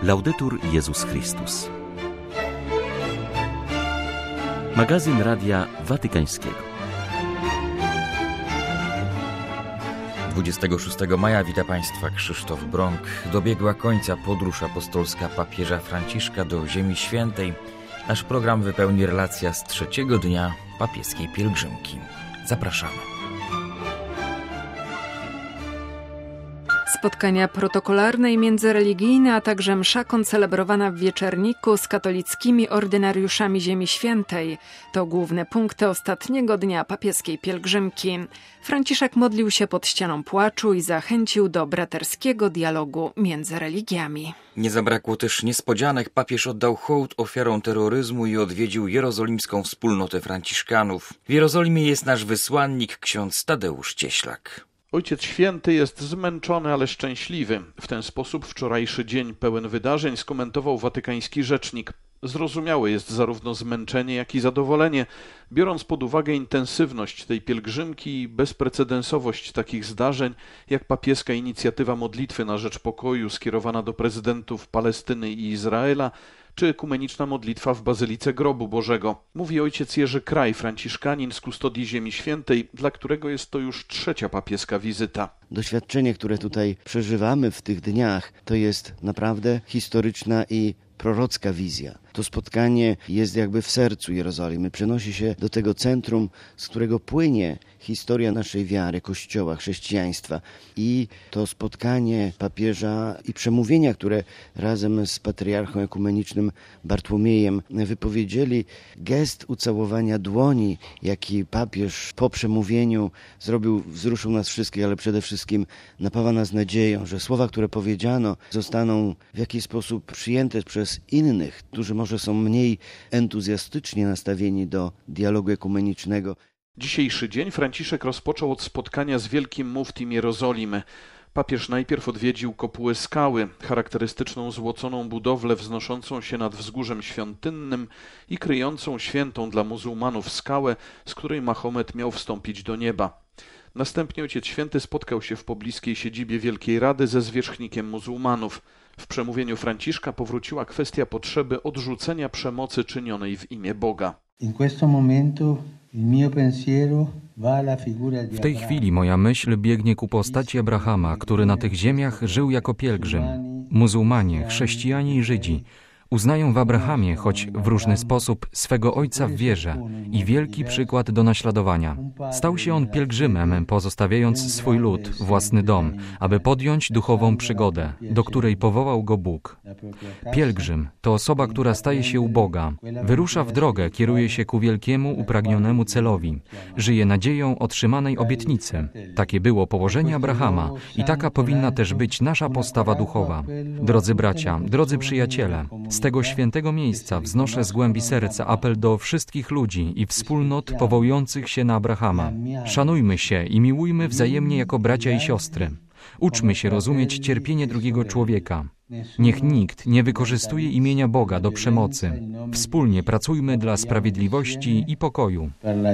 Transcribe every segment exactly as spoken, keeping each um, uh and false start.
Laudetur Jezus Chrystus. Magazyn Radia Watykańskiego. dwudziestego szóstego maja wita Państwa Krzysztof Brąk. Dobiegła końca podróż apostolska papieża Franciszka do Ziemi Świętej. Nasz program wypełni relacja z trzeciego dnia papieskiej pielgrzymki. Zapraszamy. Spotkania protokolarne i międzyreligijne, a także msza koncelebrowana w Wieczerniku z katolickimi ordynariuszami Ziemi Świętej to główne punkty ostatniego dnia papieskiej pielgrzymki. Franciszek modlił się pod ścianą płaczu i zachęcił do braterskiego dialogu między religiami. Nie zabrakło też niespodzianek. Papież oddał hołd ofiarom terroryzmu i odwiedził jerozolimską wspólnotę franciszkanów. W Jerozolimie jest nasz wysłannik, ksiądz Tadeusz Cieślak. Ojciec Święty jest zmęczony, ale szczęśliwy. W ten sposób wczorajszy dzień pełen wydarzeń skomentował watykański rzecznik. Zrozumiałe jest zarówno zmęczenie, jak i zadowolenie, biorąc pod uwagę intensywność tej pielgrzymki i bezprecedensowość takich zdarzeń, jak papieska inicjatywa modlitwy na rzecz pokoju skierowana do prezydentów Palestyny i Izraela, czy ekumeniczna modlitwa w Bazylice Grobu Bożego. Mówi ojciec Jerzy Kraj, franciszkanin z kustodii Ziemi Świętej, dla którego jest to już trzecia papieska wizyta. Doświadczenie, które tutaj przeżywamy w tych dniach, to jest naprawdę historyczna i prorocka wizja. To spotkanie jest jakby w sercu Jerozolimy. Przenosi się do tego centrum, z którego płynie historia naszej wiary, Kościoła, chrześcijaństwa. I to spotkanie papieża i przemówienia, które razem z patriarchą ekumenicznym Bartłomiejem wypowiedzieli, gest ucałowania dłoni, jaki papież po przemówieniu zrobił, wzruszył nas wszystkich, ale przede wszystkim napawa nas nadzieją, że słowa, które powiedziano, zostaną w jakiś sposób przyjęte przez innych, którzy może są mniej entuzjastycznie nastawieni do dialogu ekumenicznego. Dzisiejszy dzień Franciszek rozpoczął od spotkania z wielkim muftim Jerozolimy. Papież najpierw odwiedził kopułę skały, charakterystyczną złoconą budowlę wznoszącą się nad wzgórzem świątynnym i kryjącą świętą dla muzułmanów skałę, z której Mahomet miał wstąpić do nieba. Następnie Ojciec Święty spotkał się w pobliskiej siedzibie Wielkiej Rady ze zwierzchnikiem muzułmanów. W przemówieniu Franciszka powróciła kwestia potrzeby odrzucenia przemocy czynionej w imię Boga. W tej chwili moja myśl biegnie ku postaci Abrahama, który na tych ziemiach żył jako pielgrzym. Muzułmanie, chrześcijanie i Żydzi uznają w Abrahamie, choć w różny sposób, swego ojca w wierze i wielki przykład do naśladowania. Stał się on pielgrzymem, pozostawiając swój lud, własny dom, aby podjąć duchową przygodę, do której powołał go Bóg. Pielgrzym to osoba, która staje się u Boga, wyrusza w drogę, kieruje się ku wielkiemu, upragnionemu celowi, żyje nadzieją otrzymanej obietnicy. Takie było położenie Abrahama i taka powinna też być nasza postawa duchowa. Drodzy bracia, drodzy przyjaciele, z tego świętego miejsca wznoszę z głębi serca apel do wszystkich ludzi i wspólnot powołujących się na Abrahama. Szanujmy się i miłujmy wzajemnie jako bracia i siostry. Uczmy się rozumieć cierpienie drugiego człowieka. Niech nikt nie wykorzystuje imienia Boga do przemocy. Wspólnie pracujmy dla sprawiedliwości i pokoju.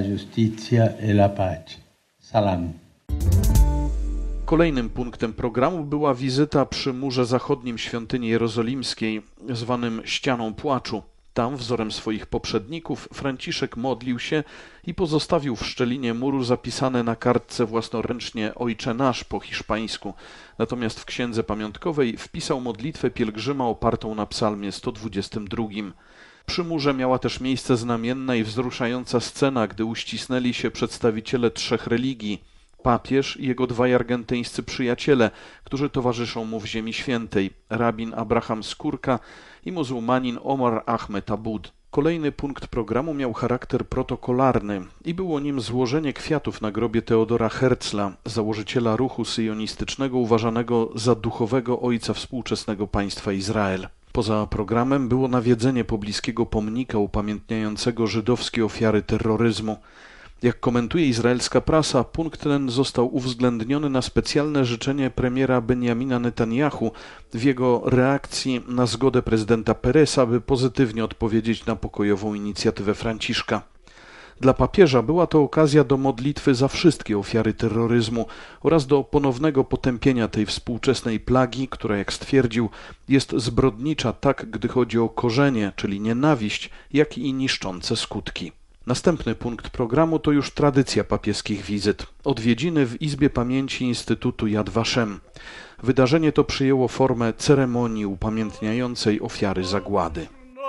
Kolejnym punktem programu była wizyta przy murze zachodnim świątyni jerozolimskiej, zwanym Ścianą Płaczu. Tam, wzorem swoich poprzedników, Franciszek modlił się i pozostawił w szczelinie muru zapisane na kartce własnoręcznie Ojcze Nasz po hiszpańsku. Natomiast w księdze pamiątkowej wpisał modlitwę pielgrzyma opartą na psalmie sto dwudziestym drugim. Przy murze miała też miejsce znamienna i wzruszająca scena, gdy uścisnęli się przedstawiciele trzech religii. Papież i jego dwaj argentyńscy przyjaciele, którzy towarzyszą mu w Ziemi Świętej, rabin Abraham Skórka i muzułmanin Omar Ahmed Abud. Kolejny punkt programu miał charakter protokolarny i było nim złożenie kwiatów na grobie Teodora Herzla, założyciela ruchu syjonistycznego uważanego za duchowego ojca współczesnego państwa Izrael. Poza programem było nawiedzenie pobliskiego pomnika upamiętniającego żydowskie ofiary terroryzmu. Jak komentuje izraelska prasa, punkt ten został uwzględniony na specjalne życzenie premiera Benjamina Netanjahu w jego reakcji na zgodę prezydenta Peresa, by pozytywnie odpowiedzieć na pokojową inicjatywę Franciszka. Dla papieża była to okazja do modlitwy za wszystkie ofiary terroryzmu oraz do ponownego potępienia tej współczesnej plagi, która, jak stwierdził, jest zbrodnicza tak, gdy chodzi o korzenie, czyli nienawiść, jak i niszczące skutki. Następny punkt programu to już tradycja papieskich wizyt. Odwiedziny w Izbie Pamięci Instytutu Yad Vashem. Wydarzenie to przyjęło formę ceremonii upamiętniającej ofiary zagłady.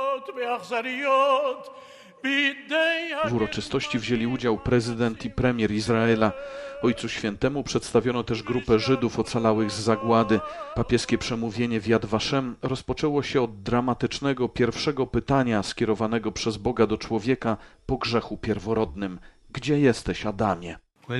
W uroczystości wzięli udział prezydent i premier Izraela. Ojcu Świętemu przedstawiono też grupę Żydów ocalałych z zagłady. Papieskie przemówienie w Yad Vashem rozpoczęło się od dramatycznego pierwszego pytania skierowanego przez Boga do człowieka po grzechu pierworodnym. Gdzie jesteś, Adamie?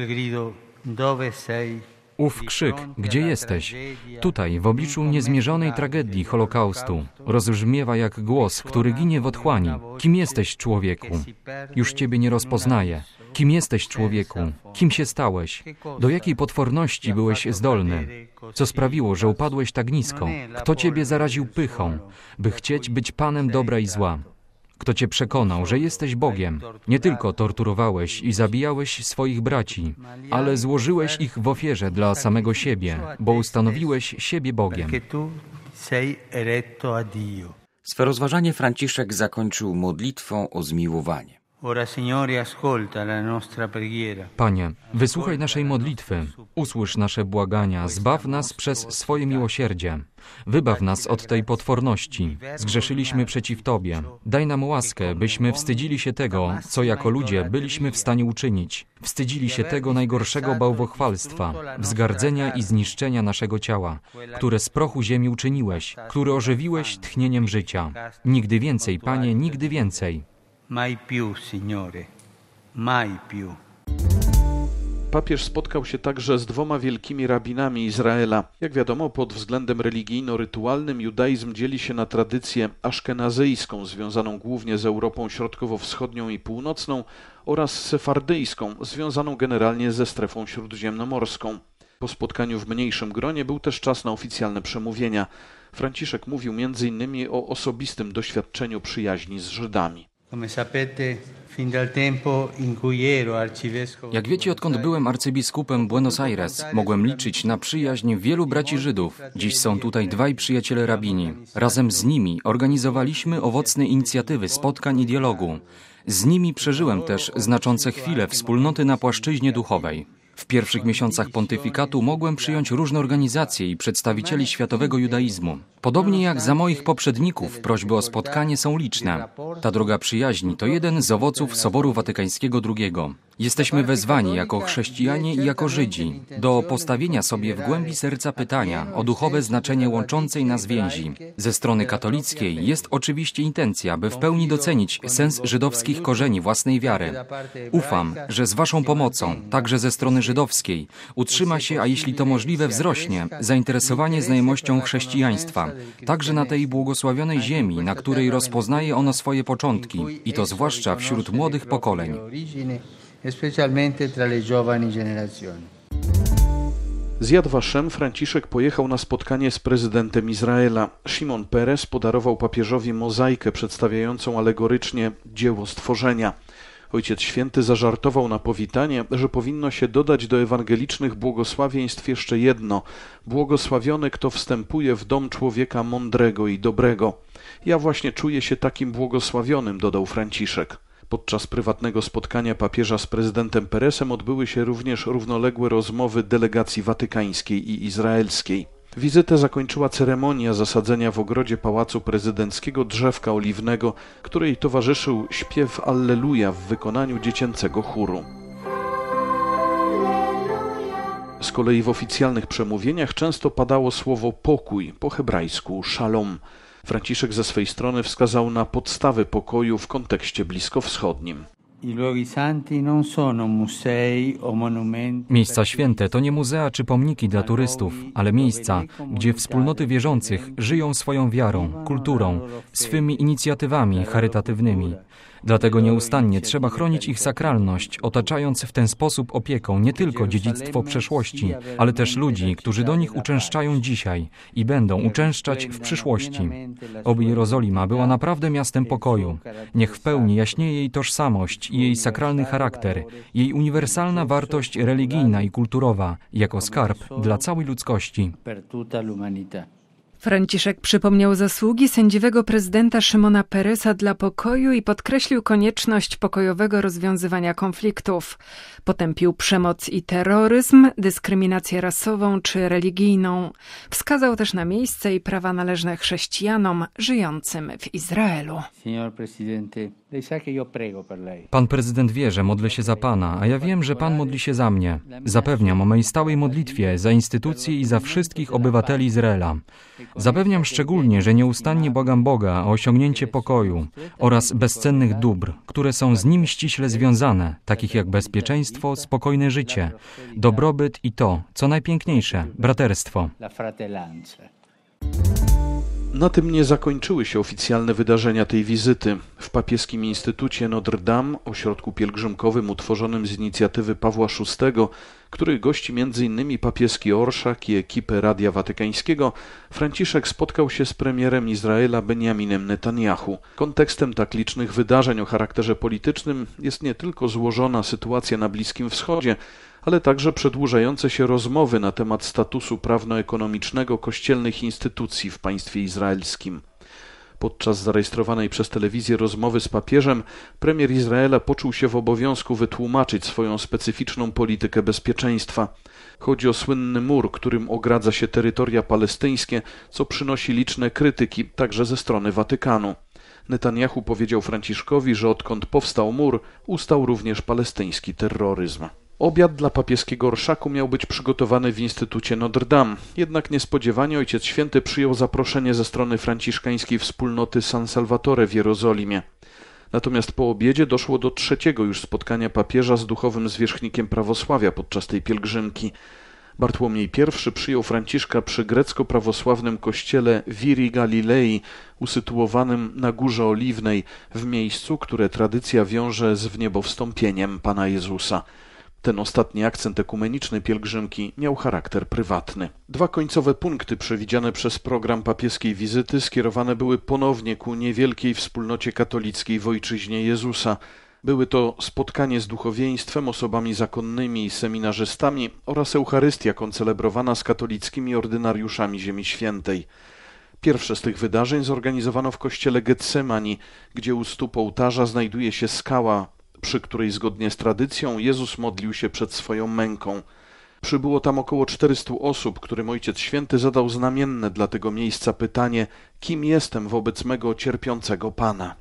Ów krzyk, gdzie jesteś? Tutaj, w obliczu niezmierzonej tragedii Holokaustu, rozbrzmiewa jak głos, który ginie w otchłani. Kim jesteś, człowieku? Już Ciebie nie rozpoznaję. Kim jesteś, człowieku? Kim się stałeś? Do jakiej potworności byłeś zdolny? Co sprawiło, że upadłeś tak nisko? Kto Ciebie zaraził pychą, by chcieć być Panem dobra i zła? Kto Cię przekonał, że jesteś Bogiem? Nie tylko torturowałeś i zabijałeś swoich braci, ale złożyłeś ich w ofierze dla samego siebie, bo ustanowiłeś siebie Bogiem. Swe rozważanie Franciszek zakończył modlitwą o zmiłowanie. Panie, wysłuchaj naszej modlitwy, usłysz nasze błagania, zbaw nas przez swoje miłosierdzie. Wybaw nas od tej potworności. Zgrzeszyliśmy przeciw Tobie. Daj nam łaskę, byśmy wstydzili się tego, co jako ludzie byliśmy w stanie uczynić. Wstydzili się tego najgorszego bałwochwalstwa, wzgardzenia i zniszczenia naszego ciała, które z prochu ziemi uczyniłeś, które ożywiłeś tchnieniem życia. Nigdy więcej, Panie, nigdy więcej. Mai più, Signore, mai più. Papież spotkał się także z dwoma wielkimi rabinami Izraela. Jak wiadomo, pod względem religijno-rytualnym judaizm dzieli się na tradycję aszkenazyjską, związaną głównie z Europą Środkowo-Wschodnią i Północną, oraz sefardyjską, związaną generalnie ze strefą śródziemnomorską. Po spotkaniu w mniejszym gronie był też czas na oficjalne przemówienia. Franciszek mówił między innymi o osobistym doświadczeniu przyjaźni z Żydami. Jak wiecie, odkąd byłem arcybiskupem Buenos Aires, mogłem liczyć na przyjaźń wielu braci Żydów. Dziś są tutaj dwaj przyjaciele rabini. Razem z nimi organizowaliśmy owocne inicjatywy spotkań i dialogu. Z nimi przeżyłem też znaczące chwile wspólnoty na płaszczyźnie duchowej. W pierwszych miesiącach pontyfikatu mogłem przyjąć różne organizacje i przedstawicieli światowego judaizmu. Podobnie jak za moich poprzedników, prośby o spotkanie są liczne. Ta droga przyjaźni to jeden z owoców Soboru Watykańskiego drugiego. Jesteśmy wezwani jako chrześcijanie i jako Żydzi do postawienia sobie w głębi serca pytania o duchowe znaczenie łączącej nas więzi. Ze strony katolickiej jest oczywiście intencja, by w pełni docenić sens żydowskich korzeni własnej wiary. Ufam, że z Waszą pomocą, także ze strony żydowskiej, utrzyma się, a jeśli to możliwe wzrośnie, zainteresowanie znajomością chrześcijaństwa, także na tej błogosławionej ziemi, na której rozpoznaje ono swoje początki, i to zwłaszcza wśród młodych pokoleń. Z Yad Vashem Franciszek pojechał na spotkanie z prezydentem Izraela. Szymon Peres podarował papieżowi mozaikę przedstawiającą alegorycznie dzieło stworzenia. Ojciec Święty zażartował na powitanie, że powinno się dodać do ewangelicznych błogosławieństw jeszcze jedno: błogosławiony, kto wstępuje w dom człowieka mądrego i dobrego. Ja właśnie czuję się takim błogosławionym, dodał Franciszek. Podczas prywatnego spotkania papieża z prezydentem Peresem odbyły się również równoległe rozmowy delegacji watykańskiej i izraelskiej. Wizytę zakończyła ceremonia zasadzenia w ogrodzie Pałacu Prezydenckiego drzewka oliwnego, której towarzyszył śpiew Alleluja w wykonaniu dziecięcego chóru. Z kolei w oficjalnych przemówieniach często padało słowo pokój, po hebrajsku szalom. Franciszek ze swej strony wskazał na podstawy pokoju w kontekście bliskowschodnim. Miejsca święte to nie muzea czy pomniki dla turystów, ale miejsca, gdzie wspólnoty wierzących żyją swoją wiarą, kulturą, swymi inicjatywami charytatywnymi. Dlatego nieustannie trzeba chronić ich sakralność, otaczając w ten sposób opieką nie tylko dziedzictwo przeszłości, ale też ludzi, którzy do nich uczęszczają dzisiaj i będą uczęszczać w przyszłości. Oby Jerozolima była naprawdę miastem pokoju. Niech w pełni jaśnieje jej tożsamość i jej sakralny charakter, jej uniwersalna wartość religijna i kulturowa, jako skarb dla całej ludzkości. Franciszek przypomniał zasługi sędziwego prezydenta Szymona Peresa dla pokoju i podkreślił konieczność pokojowego rozwiązywania konfliktów. Potępił przemoc i terroryzm, dyskryminację rasową czy religijną. Wskazał też na miejsce i prawa należne chrześcijanom żyjącym w Izraelu. Pan prezydent wie, że modlę się za Pana, a ja wiem, że Pan modli się za mnie. Zapewniam o mojej stałej modlitwie za instytucje i za wszystkich obywateli Izraela. Zapewniam szczególnie, że nieustannie błagam Boga o osiągnięcie pokoju oraz bezcennych dóbr, które są z nim ściśle związane, takich jak bezpieczeństwo, spokojne życie, dobrobyt i to, co najpiękniejsze, braterstwo. Na tym nie zakończyły się oficjalne wydarzenia tej wizyty. W papieskim Instytucie Notre Dame, ośrodku pielgrzymkowym utworzonym z inicjatywy Pawła szóstego, który gości między innymi papieski orszak i ekipę Radia Watykańskiego, Franciszek spotkał się z premierem Izraela Benjaminem Netanyahu. Kontekstem tak licznych wydarzeń o charakterze politycznym jest nie tylko złożona sytuacja na Bliskim Wschodzie, ale także przedłużające się rozmowy na temat statusu prawno-ekonomicznego kościelnych instytucji w państwie izraelskim. Podczas zarejestrowanej przez telewizję rozmowy z papieżem premier Izraela poczuł się w obowiązku wytłumaczyć swoją specyficzną politykę bezpieczeństwa. Chodzi o słynny mur, którym ogradza się terytoria palestyńskie, co przynosi liczne krytyki, także ze strony Watykanu. Netanyahu powiedział Franciszkowi, że odkąd powstał mur, ustał również palestyński terroryzm. Obiad dla papieskiego orszaku miał być przygotowany w Instytucie Notre Dame, jednak niespodziewanie Ojciec Święty przyjął zaproszenie ze strony franciszkańskiej wspólnoty San Salvatore w Jerozolimie. Natomiast po obiedzie doszło do trzeciego już spotkania papieża z duchowym zwierzchnikiem prawosławia podczas tej pielgrzymki. Bartłomiej I przyjął Franciszka przy grecko-prawosławnym kościele Viri Galilei, usytuowanym na Górze Oliwnej, w miejscu, które tradycja wiąże z wniebowstąpieniem Pana Jezusa. Ten ostatni akcent ekumeniczny pielgrzymki miał charakter prywatny. Dwa końcowe punkty przewidziane przez program papieskiej wizyty skierowane były ponownie ku niewielkiej wspólnocie katolickiej w Ojczyźnie Jezusa. Były to spotkanie z duchowieństwem, osobami zakonnymi i seminarzystami oraz Eucharystia koncelebrowana z katolickimi ordynariuszami Ziemi Świętej. Pierwsze z tych wydarzeń zorganizowano w kościele Getsemani, gdzie u stóp ołtarza znajduje się skała, przy której zgodnie z tradycją Jezus modlił się przed swoją męką. Przybyło tam około czterystu osób, którym Ojciec Święty zadał znamienne dla tego miejsca pytanie: kim jestem wobec mego cierpiącego Pana?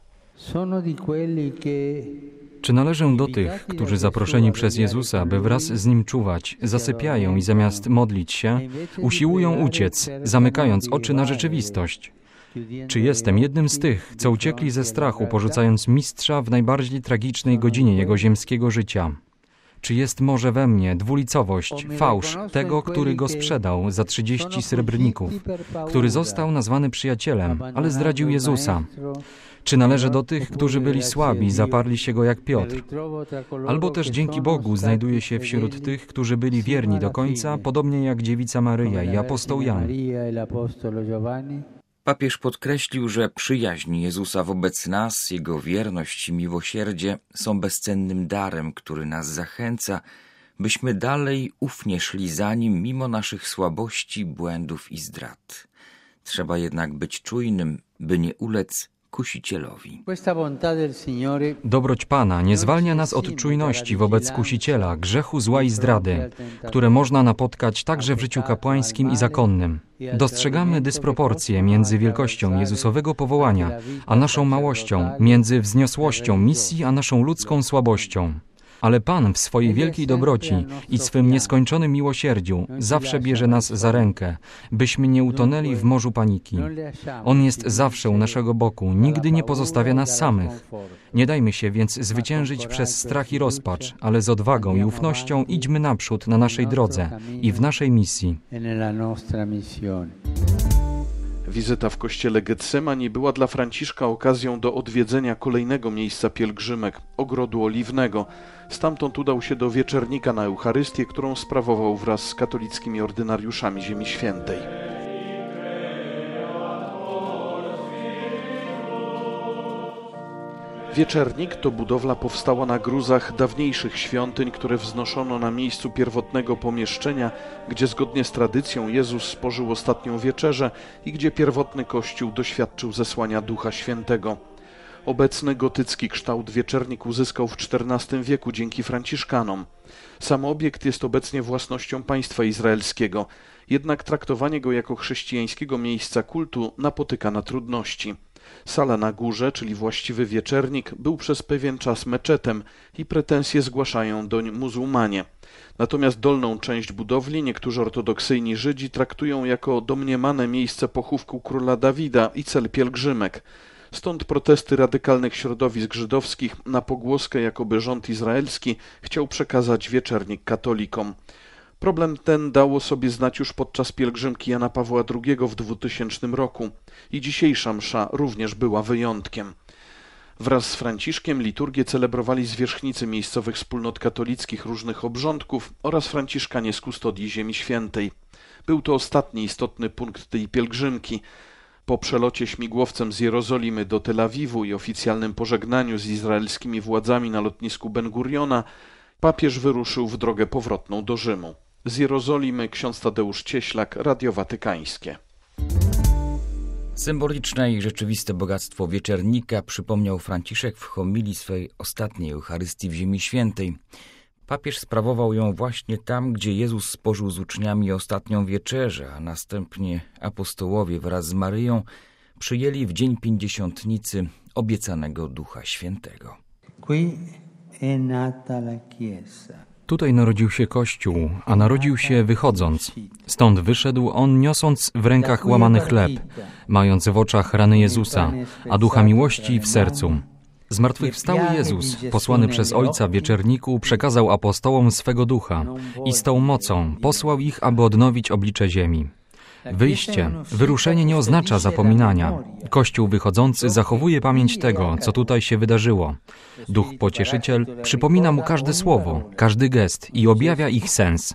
Czy należę do tych, którzy zaproszeni przez Jezusa, by wraz z Nim czuwać, zasypiają i zamiast modlić się, usiłują uciec, zamykając oczy na rzeczywistość? Czy jestem jednym z tych, co uciekli ze strachu, porzucając Mistrza w najbardziej tragicznej godzinie Jego ziemskiego życia? Czy jest może we mnie dwulicowość, fałsz tego, który Go sprzedał za trzydzieści srebrników, który został nazwany przyjacielem, ale zdradził Jezusa? Czy należę do tych, którzy byli słabi, zaparli się Go jak Piotr? Albo też dzięki Bogu znajduję się wśród tych, którzy byli wierni do końca, podobnie jak dziewica Maryja i apostoł Jan. Papież podkreślił, że przyjaźń Jezusa wobec nas, Jego wierność i miłosierdzie są bezcennym darem, który nas zachęca, byśmy dalej ufnie szli za Nim mimo naszych słabości, błędów i zdrad. Trzeba jednak być czujnym, by nie ulec kusicielowi. Dobroć Pana nie zwalnia nas od czujności wobec kusiciela, grzechu, zła i zdrady, które można napotkać także w życiu kapłańskim i zakonnym. Dostrzegamy dysproporcje między wielkością Jezusowego powołania a naszą małością, między wzniosłością misji a naszą ludzką słabością. Ale Pan w swojej wielkiej dobroci i swym nieskończonym miłosierdziu zawsze bierze nas za rękę, byśmy nie utonęli w morzu paniki. On jest zawsze u naszego boku, nigdy nie pozostawia nas samych. Nie dajmy się więc zwyciężyć przez strach i rozpacz, ale z odwagą i ufnością idźmy naprzód na naszej drodze i w naszej misji. Wizyta w kościele Getsemani była dla Franciszka okazją do odwiedzenia kolejnego miejsca pielgrzymek, Ogrodu Oliwnego. Stamtąd udał się do Wieczernika na Eucharystię, którą sprawował wraz z katolickimi ordynariuszami Ziemi Świętej. Wieczernik to budowla powstała na gruzach dawniejszych świątyń, które wznoszono na miejscu pierwotnego pomieszczenia, gdzie zgodnie z tradycją Jezus spożył ostatnią wieczerzę i gdzie pierwotny Kościół doświadczył zesłania Ducha Świętego. Obecny gotycki kształt wieczernik uzyskał w czternastym wieku dzięki Franciszkanom. Sam obiekt jest obecnie własnością państwa izraelskiego, jednak traktowanie go jako chrześcijańskiego miejsca kultu napotyka na trudności. Sala na górze, czyli właściwy wieczernik, był przez pewien czas meczetem i pretensje zgłaszają doń muzułmanie. Natomiast dolną część budowli niektórzy ortodoksyjni Żydzi traktują jako domniemane miejsce pochówku króla Dawida i cel pielgrzymek. Stąd protesty radykalnych środowisk żydowskich na pogłoskę, jakoby rząd izraelski chciał przekazać wieczernik katolikom. Problem ten dało sobie znać już podczas pielgrzymki Jana Pawła drugiego w dwutysięcznym roku i dzisiejsza msza również była wyjątkiem. Wraz z Franciszkiem liturgię celebrowali zwierzchnicy miejscowych wspólnot katolickich różnych obrządków oraz franciszkanie z kustodii Ziemi Świętej. Był to ostatni istotny punkt tej pielgrzymki. Po przelocie śmigłowcem z Jerozolimy do Tel Awiwu i oficjalnym pożegnaniu z izraelskimi władzami na lotnisku Ben Guriona papież wyruszył w drogę powrotną do Rzymu. Z Jerozolimy ksiądz Tadeusz Cieślak, Radio Watykańskie. Symboliczne i rzeczywiste bogactwo wieczernika przypomniał Franciszek w homilii swej ostatniej Eucharystii w Ziemi Świętej. Papież sprawował ją właśnie tam, gdzie Jezus spożył z uczniami ostatnią wieczerzę, a następnie apostołowie wraz z Maryją przyjęli w dzień pięćdziesiątnicy obiecanego Ducha Świętego. Qui è nata la Chiesa. Tutaj narodził się Kościół, a narodził się wychodząc. Stąd wyszedł on, niosąc w rękach łamany chleb, mając w oczach rany Jezusa, a ducha miłości w sercu. Zmartwychwstały Jezus, posłany przez Ojca w wieczerniku, przekazał apostołom swego ducha i z tą mocą posłał ich, aby odnowić oblicze ziemi. Wyjście, wyruszenie nie oznacza zapominania. Kościół wychodzący zachowuje pamięć tego, co tutaj się wydarzyło. Duch Pocieszyciel przypomina mu każde słowo, każdy gest i objawia ich sens.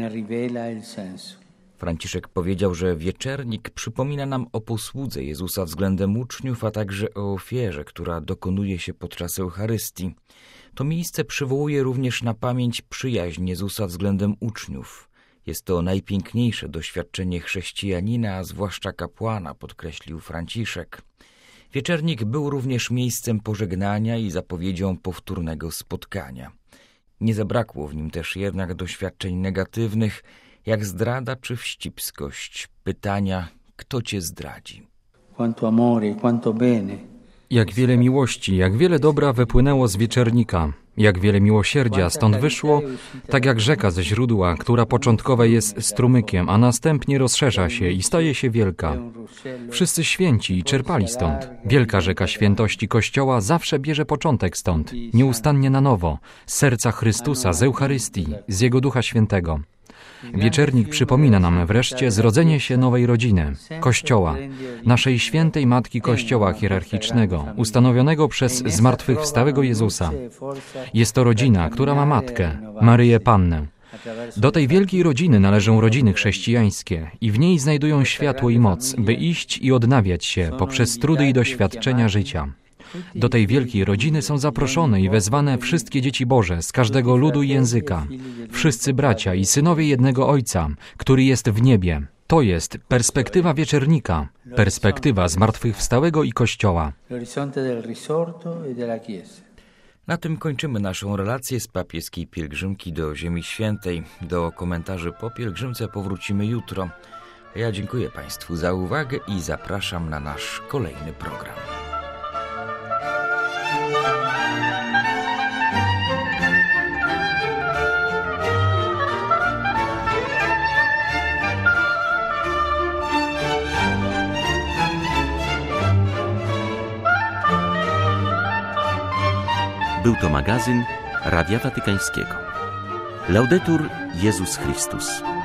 Franciszek powiedział, że wieczernik przypomina nam o posłudze Jezusa względem uczniów, a także o ofierze, która dokonuje się podczas Eucharystii. To miejsce przywołuje również na pamięć przyjaźń Jezusa względem uczniów. Jest to najpiękniejsze doświadczenie chrześcijanina, a zwłaszcza kapłana, podkreślił Franciszek. Wieczernik był również miejscem pożegnania i zapowiedzią powtórnego spotkania. Nie zabrakło w nim też jednak doświadczeń negatywnych, jak zdrada czy wścibskość, pytania, kto cię zdradzi. Quanto amore, quanto bene. Jak wiele miłości, jak wiele dobra wypłynęło z wieczernika, jak wiele miłosierdzia stąd wyszło, tak jak rzeka ze źródła, która początkowo jest strumykiem, a następnie rozszerza się i staje się wielka. Wszyscy święci czerpali stąd. Wielka rzeka świętości Kościoła zawsze bierze początek stąd, nieustannie na nowo, z serca Chrystusa, z Eucharystii, z Jego Ducha Świętego. Wieczernik przypomina nam wreszcie zrodzenie się nowej rodziny, Kościoła, naszej świętej Matki Kościoła hierarchicznego, ustanowionego przez zmartwychwstałego Jezusa. Jest to rodzina, która ma matkę, Maryję Pannę. Do tej wielkiej rodziny należą rodziny chrześcijańskie i w niej znajdują światło i moc, by iść i odnawiać się poprzez trudy i doświadczenia życia. Do tej wielkiej rodziny są zaproszone i wezwane wszystkie dzieci Boże z każdego ludu i języka, wszyscy bracia i synowie jednego Ojca, który jest w niebie. To jest perspektywa wieczernika, perspektywa zmartwychwstałego i Kościoła. Na tym kończymy naszą relację z papieskiej pielgrzymki do Ziemi Świętej. Do komentarzy po pielgrzymce powrócimy jutro. Ja dziękuję Państwu za uwagę i zapraszam na nasz kolejny program. Był to magazyn Radia Watykańskiego. Laudetur Jezus Chrystus.